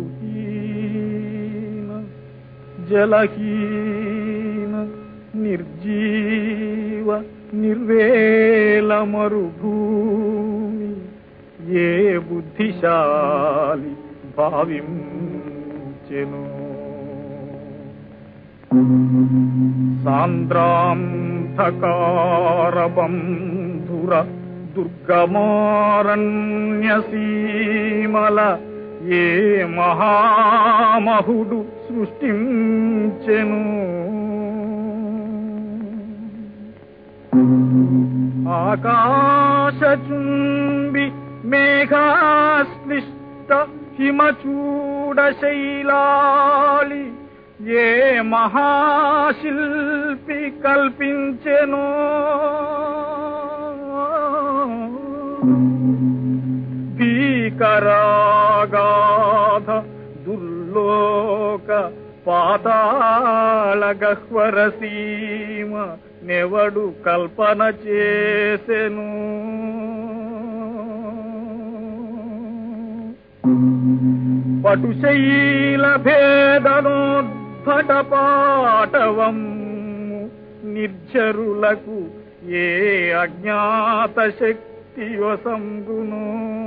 వాయుహీన జలహీన నిర్జీవ నిర్వేల మరుభూమి ఏ బుద్ధిశాలి భావించెను. సాంద్రాంధకారబంధుర దుర్గమారణ్యసీమల ఏ మహామహుడు సృష్టించెను. ఆకాశచుంబి మేఘాశ్లిష్ట హిమచూడ శైలాలి ఏ మహాశిల్పి కల్పించెను. భీకరాగాధ దుర్లోక పాతాళ గహ్వర సీమ నెవడు కల్పన చేసెను. పటుశైల భేదనోద్భట పాటవము నిర్జరులకు ఏ అజ్ఞాత శక్తి వసంగును.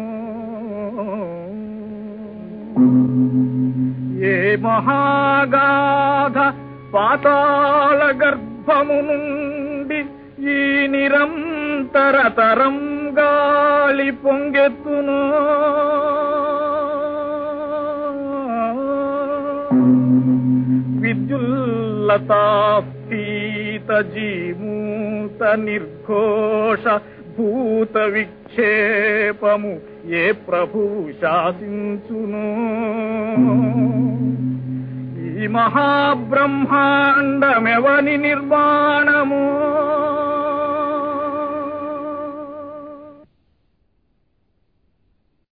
ఏ మహాగాధ పాతాళ గర్భము నుండి ఈ నిరంతర తరం గాలి పొంగెత్తును. విద్యుల్లతాపీత జీమూత నిర్ఘోష భూత విక్షేపము ఏ ప్రభువు శాసించును. ఈ మహాబ్రహ్మాండమెవని నిర్మాణము.